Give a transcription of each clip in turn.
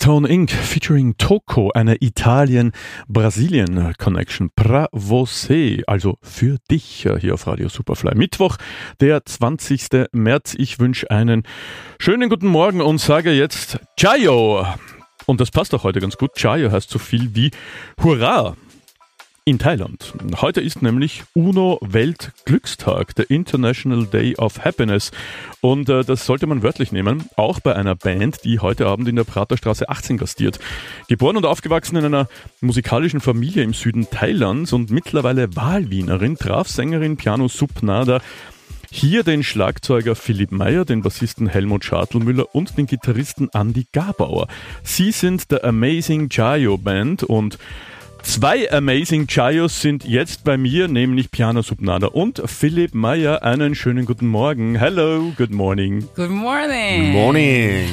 Tone Inc. featuring Toko, eine Italien-Brasilien-Connection. Pra você, also für dich hier auf Radio Superfly. Mittwoch, der 20. März. Ich wünsche einen schönen guten Morgen und sage jetzt Ciao. Und das passt auch heute ganz gut. Ciao heißt so viel wie Hurra in Thailand. Heute ist nämlich UNO-Weltglückstag, der International Day of Happiness. Und das sollte man wörtlich nehmen, auch bei einer Band, die heute Abend in der Praterstraße 18 gastiert. Geboren und aufgewachsen in einer musikalischen Familie im Süden Thailands und mittlerweile Wahlwienerin, traf Sängerin Piano Subnada hier den Schlagzeuger Philipp Meyer, den Bassisten Helmut Schartlmüller und den Gitarristen Andy Garbauer. Sie sind der Amazing Chayo Band und zwei Amazing Chayos sind jetzt bei mir, nämlich Piano Subnada und Philipp Meyer. Einen schönen guten Morgen. Hello, good morning. Good morning. Good morning.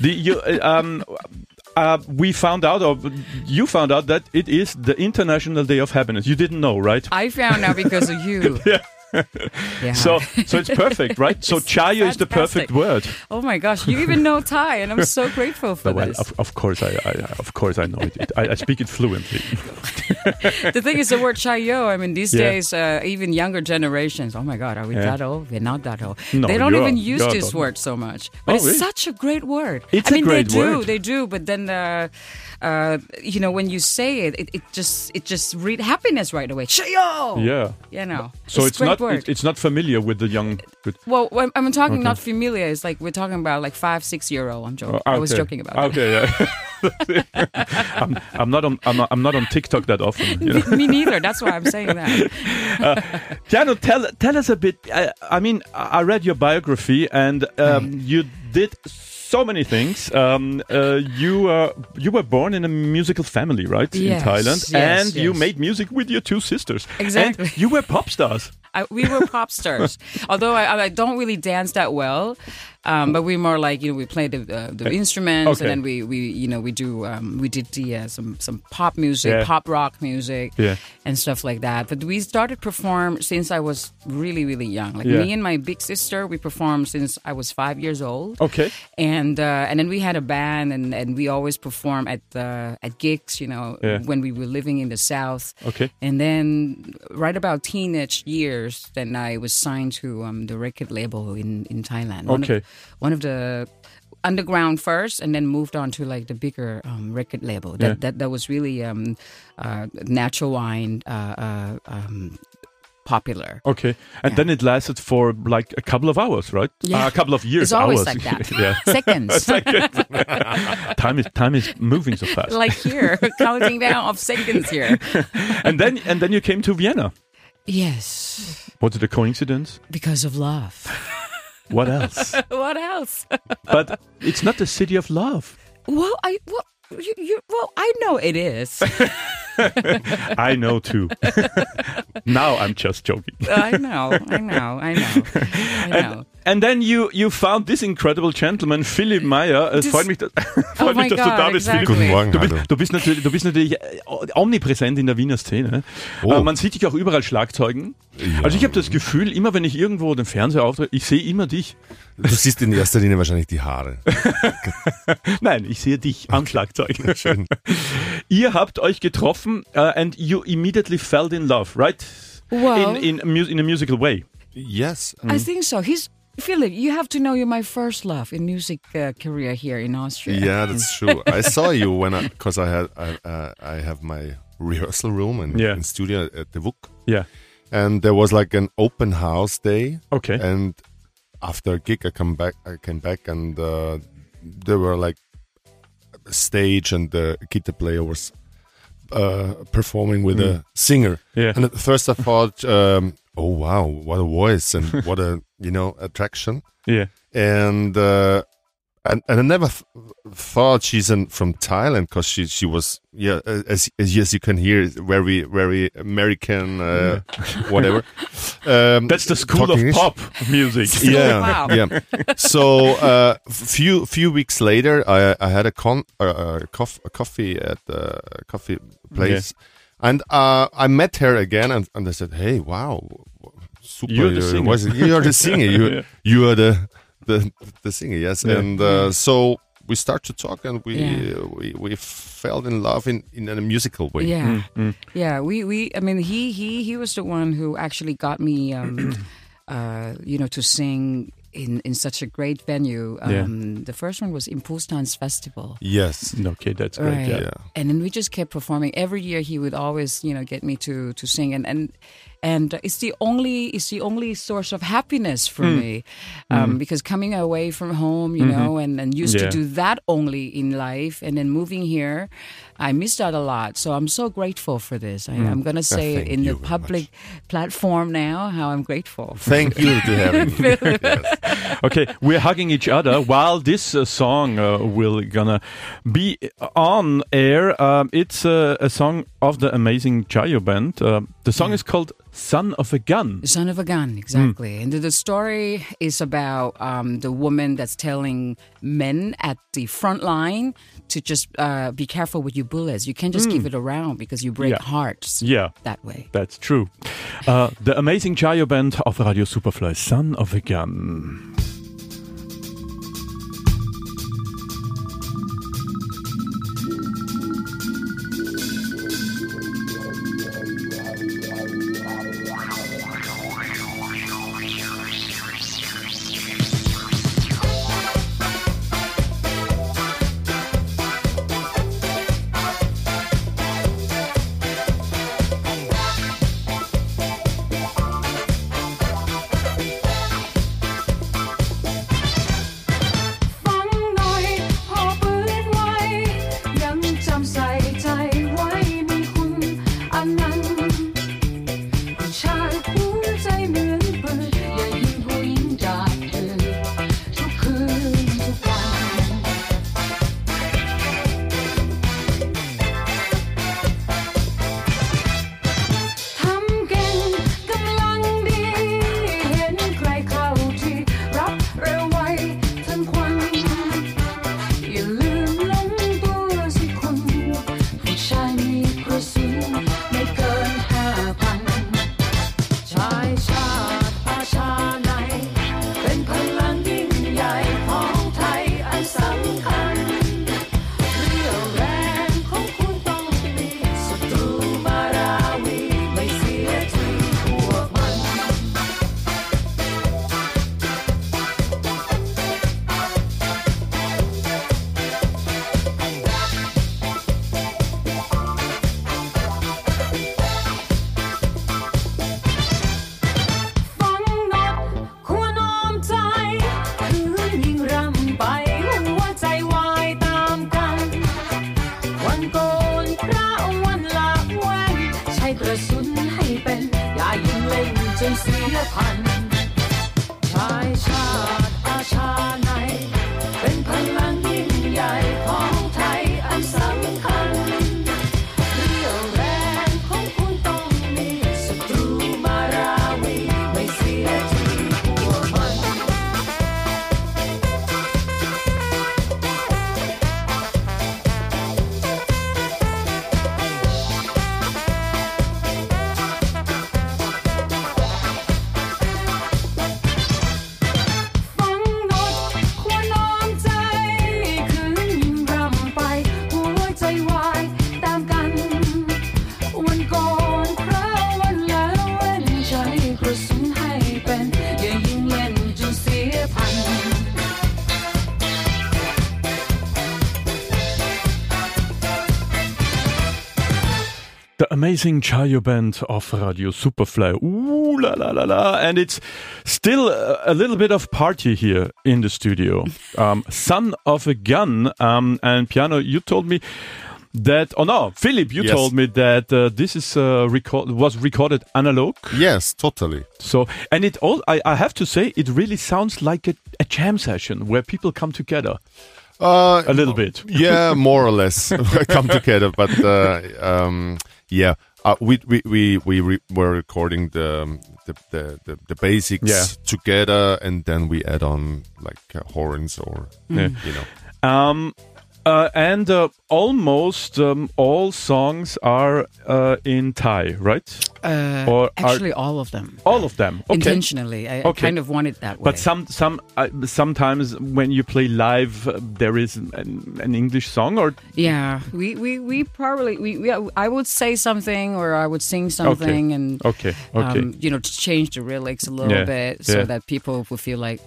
We found out, or you found out that it is the International Day of Happiness. You didn't know, right? I found out because of you. Yeah. Yeah. So it's perfect, right? So Chayo is the perfect word. Oh my gosh, you even know Thai, and I'm so grateful for Well, this. of course I know it. I speak it fluently. The thing is, the word chayo, I mean, these days, even younger generations, oh my God, are we that old? We're not that old. No, they don't even use you're this not. word so much. But it's really? such a great word. It's I mean, a great word. They do, but then, when you say it, it just read happiness right away. Chayo! Yeah. You know. So it's a great not word. it's not familiar with the young. Well, when I'm talking not familiar. It's like we're talking about like 5-6-year-old. I'm joking. I was joking about that. Okay, yeah. I'm not on TikTok that often. You know? Me neither. That's why I'm saying that. Piano, tell us a bit. I mean, I read your biography, and you did so many things. You were born in a musical family, right? Yes, in Thailand, yes, and you yes. made music with your two sisters. Exactly. And you were pop stars. We were pop stars. Although I don't really dance that well. But we more like, we play the instruments, Okay. and then we did some pop music, pop rock music, and stuff like that. But we started perform since I was really, really young. Like me and my big sister, we performed since I was 5 years old. Okay. And then we had a band, and we always perform at gigs, when we were living in the South. Okay. And then right about teenage years, then I was signed to the record label in Thailand. One of the underground first, and then moved on to like the bigger record label. That was really Natural Wine popular. Okay. And then it lasted for like a couple of hours, right? Yeah. A couple of years. It's always hours. like that. Yeah. Seconds. Time is moving so fast. Like here, counting down of seconds here. And then you came to Vienna. Yes. Was it a coincidence? Because of love. What else? What else? But it's not the city of love. Well, I know it is. I know too. Now I'm just joking. I know. And then you found this incredible gentleman, Philipp Meyer. Es freut mich, dass du da bist, exactly. Philipp. Guten Morgen, Du bist natürlich omnipräsent in der Wiener Szene. Oh. Man sieht dich auch überall Schlagzeugen. Ja. Also ich habe das Gefühl, immer wenn ich irgendwo den Fernseher auftrete, ich sehe immer dich. Du siehst in erster Linie wahrscheinlich die Haare. Nein, ich sehe dich am Schlagzeug. Schön. Ihr habt euch getroffen and you immediately fell in love, right? Well, in a musical way. Yes. I think so. Philip, you have to know you're my first love in music career here in Austria. Yeah, that's true. I saw you because I have my rehearsal room and studio at the WUK. Yeah. And there was like an open house day. Okay. And after a gig, I came back, and there were like a stage, and the guitar player was performing with a singer. Yeah. And at first I thought, oh wow, what a voice and what a attraction. Yeah. And I never thought she's from Thailand, because she was as you can hear, very very American, whatever. That's the school of pop music. Yeah, Wow. yeah. So few weeks later, I had a coffee at the coffee place, and I met her again, and I said, "Hey, wow, super! You're the singer. You are the singer. You are the singer, yes." Yeah. And so we start to talk, and we fell in love in a musical way. Yeah, yeah. I mean, he was the one who actually got me, to sing in such a great venue. The first one was Impulsdance Festival. Yes. Okay, that's great. Right. Yeah. And then we just kept performing. Every year he would always, get me to sing, and it's the only source of happiness for me, because coming away from home, and used to do that only in life, and then moving here, I missed out a lot. So I'm so grateful for this. I'm going to say in the public platform now how I'm grateful. Thank you to having me. Yes. Okay, we're hugging each other while this song will gonna be on air. It's a song of the amazing Chayo band. The song is called Son of a Gun. Son of a Gun, exactly. And the story is about the woman that's telling men at the front line to just be careful with your bullets. You can't just give it around because you break hearts that way. That's true. The amazing Chayo band of Radio Superfly, Son of a Gun. Amazing Chayo band of Radio Superfly. Ooh la la la la. And it's still a little bit of party here in the studio. Son of a Gun. And Piano, you told me that, Philip, you told me that this is was recorded analog. Yes, totally. So, and I have to say, it really sounds like a jam session where people come together. A little bit. Yeah, more or less come together. But we were recording the basics together, and then we add on like horns or And almost all songs are in Thai, right? Actually, all of them. All of them. Okay. Intentionally, I kind of want it that way. But sometimes when you play live, there is an English song, or we probably I would say something or I would sing something, and to change the lyrics a little bit so that people will feel like.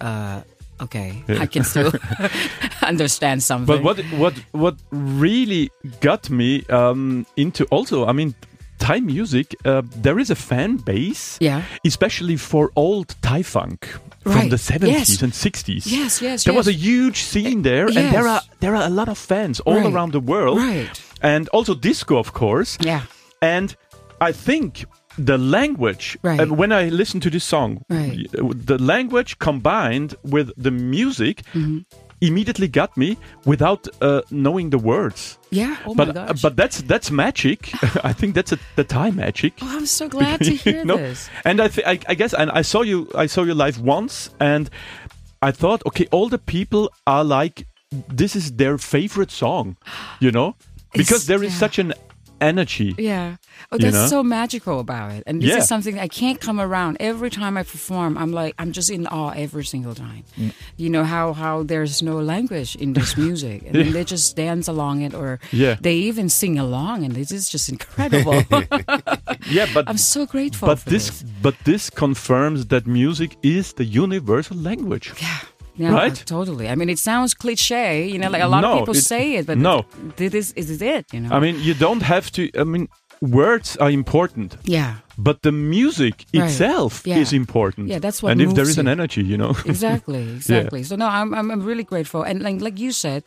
I can still understand something. But what really got me into also, I mean, Thai music, there is a fan base, especially for old Thai funk from the 70s and 60s. Yes. There was a huge scene there, and there are a lot of fans all around the world. Right. And also disco, of course. Yeah. And I think the language, when I listen to this song, the language combined with the music immediately got me without knowing the words. Yeah, my gosh. But that's magic. I think that's the Thai magic. Oh, I'm so glad to hear this. And I guess, and I saw you live once, and I thought, okay, all the people are like, this is their favorite song, because there is such an energy. Yeah. Oh, that's so magical about it. And this is something I can't come around. Every time I perform, I'm just in awe every single time. You know how there's no language in this music, and then they just dance along it, or they even sing along, and this is just incredible. But I'm so grateful for this. But this confirms that music is the universal language. Yeah, right? Totally. I mean, it sounds cliche, like a lot of people say it, but this is it, I mean, you don't have to, words are important. Yeah. But the music itself is important. Yeah, that's what And if there is you. an energy, Exactly. So no, I'm really grateful. And like you said,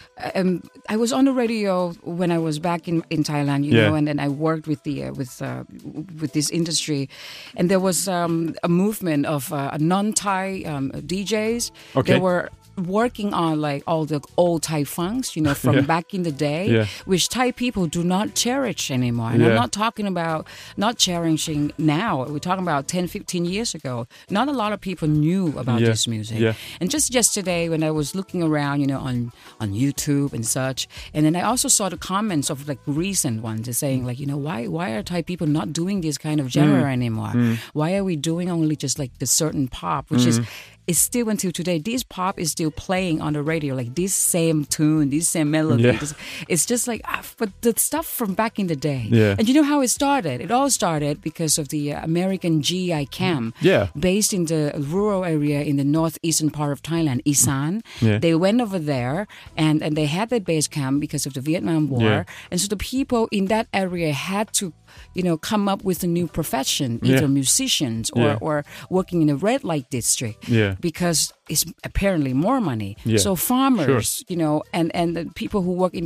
I was on the radio when I was back in Thailand, and then I worked with the with this industry, and there was a movement of non-Thai DJs. Okay. They were working on like all the old Thai funks, from back in the day, which Thai people do not cherish anymore. And I'm not talking about not cherishing now. We're talking about 10, 15 years ago. Not a lot of people knew about this music. Yeah. And just yesterday when I was looking around, on YouTube and such, and then I also saw the comments of like recent ones saying like, why are Thai people not doing this kind of genre anymore? Why are we doing only just like the certain pop, which is still until today, this pop is still playing on the radio, like this same tune, this same melody. Yeah. It's just like, but the stuff from back in the day. Yeah. And you know how it started? It all started because of the American GI camp, based in the rural area in the northeastern part of Thailand, Isan. Yeah. They went over there and they had their base camp because of the Vietnam War. Yeah. And so the people in that area had to, come up with a new profession, either musicians or working in a red light district. Yeah. Because it's apparently more money. Yeah. So farmers, and the people who work in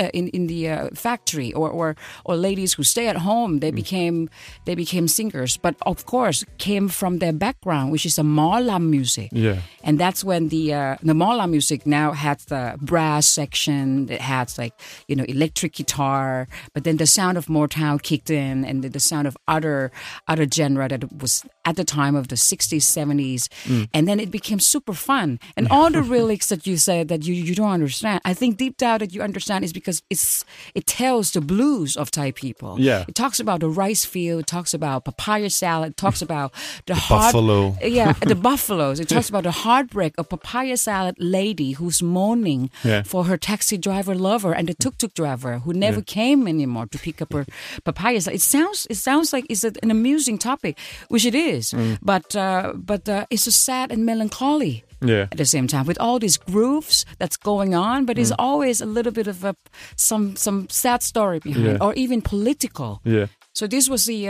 the factory or ladies who stay at home, they became singers. But of course, came from their background, which is a Mawlam music. Yeah. And that's when the Mawlam music now has the brass section. It has electric guitar. But then the sound of Motown kicked in, and the sound of other genre that was at the time of the 60s, 70s, and then it became super fun. And all the lyrics that you said that you don't understand, I think deep down that you understand is because it tells the blues of Thai people. Yeah. It talks about the rice field, it talks about papaya salad, it talks about the buffalo. Yeah, the buffaloes. It talks about the heartbreak of papaya salad lady who's mourning for her taxi driver lover and the tuk-tuk driver who never came anymore to pick up her papaya salad. It sounds like it's an amusing topic, which it is, but it's a sad and melancholy at the same time with all these grooves that's going on, but it's always a little bit of some sad story behind, or even political. Yeah. So this was the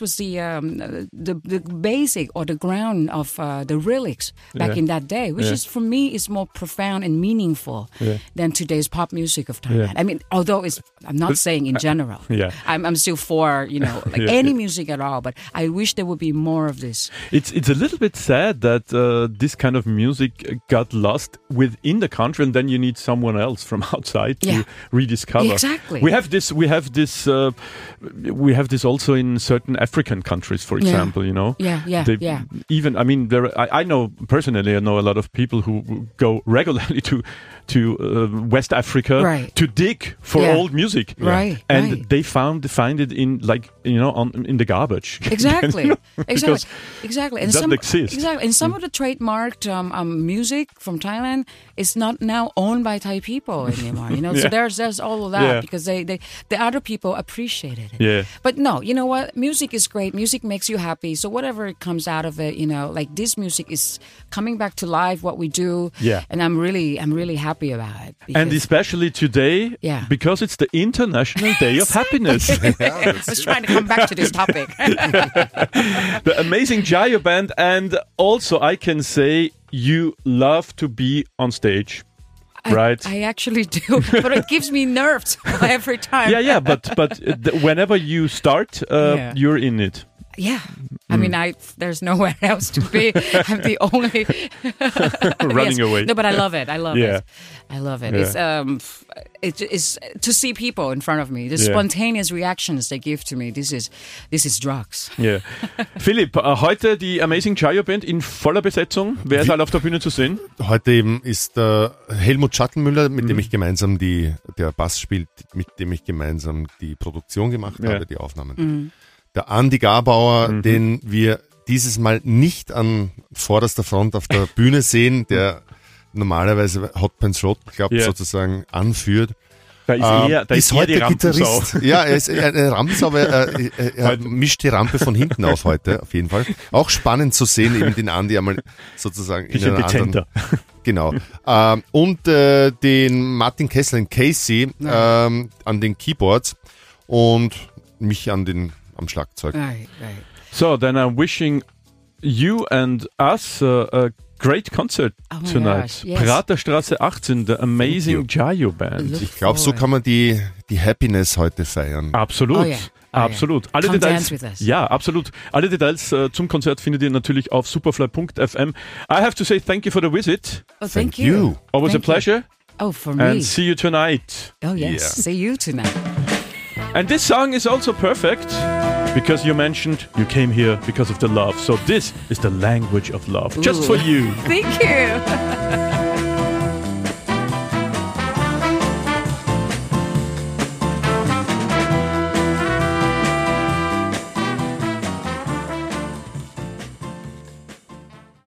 basic or the ground of the lyrics back in that day, which is for me is more profound and meaningful than today's pop music of Thailand. I mean, although I'm not saying in general. I'm still for any music at all, but I wish there would be more of this. It's a little bit sad that this kind of music got lost within the country, and then you need someone else from outside to rediscover. Exactly. We have this have this also in certain African countries, for example, you know. Yeah. Even, I mean, I know personally, I know a lot of people who go regularly to West Africa to dig for old music, and they find it in, like, you know, in the garbage. Exactly. And it doesn't exist. Exactly. And some of the trademarked music from Thailand is not now owned by Thai people anymore. You know, so there's all of that because the other people appreciated it. Yeah. But no, you know what? Music is great. Music makes you happy. So whatever comes out of it, you know, like this music is coming back to life. What we do. Yeah. And I'm really happy about it. And especially today, because it's the International Day of Happiness. I was trying to come back to this topic. The amazing Jayo band, and also I can say you love to be on stage. Right, I actually do, but it gives me nerves every time. But whenever you start, you're in it. Yeah, I mean, there's nowhere else to be. I'm the only running away. No, but I love it. I love it. It's to see people in front of me. The spontaneous reactions they give to me. This is drugs. Yeah. Philipp, heute die Amazing Jayo Band in voller Besetzung. Wer ist alle auf der Bühne zu sehen? Heute eben ist Helmut Schattenmüller, mit dem ich gemeinsam der Bass spielt, mit dem ich gemeinsam die Produktion gemacht habe, die Aufnahmen. Der Andi Garbauer, den wir dieses Mal nicht an vorderster Front auf der Bühne sehen, der normalerweise Hot Pants Road Club sozusagen anführt. Da ist heute die Gitarrist. Ja, er ist eine Rampensau, aber er mischt die Rampe von hinten auf heute, auf jeden Fall. Auch spannend zu sehen, eben den Andi einmal sozusagen in einer anderen. Genau. Und den Martin Kessler, den Casey, an den Keyboards und mich am Schlagzeug. Right. So, then I'm wishing you and us a great concert tonight. Yes. Praterstraße 18, the Amazing Jayo Band. Ich glaube, so kann man die Happiness heute feiern. Absolut. Absolut. Alle Come Details, dance with us. ja, absolut. Alle Details zum Konzert findet ihr natürlich auf superfly.fm. I have to say thank you for the visit. Oh, thank you. Always a pleasure. Oh, for me. And see you tonight. Oh, yes. See you tonight. And this song is also perfect because you mentioned you came here because of the love. So this is the language of love. Just for you. Thank you.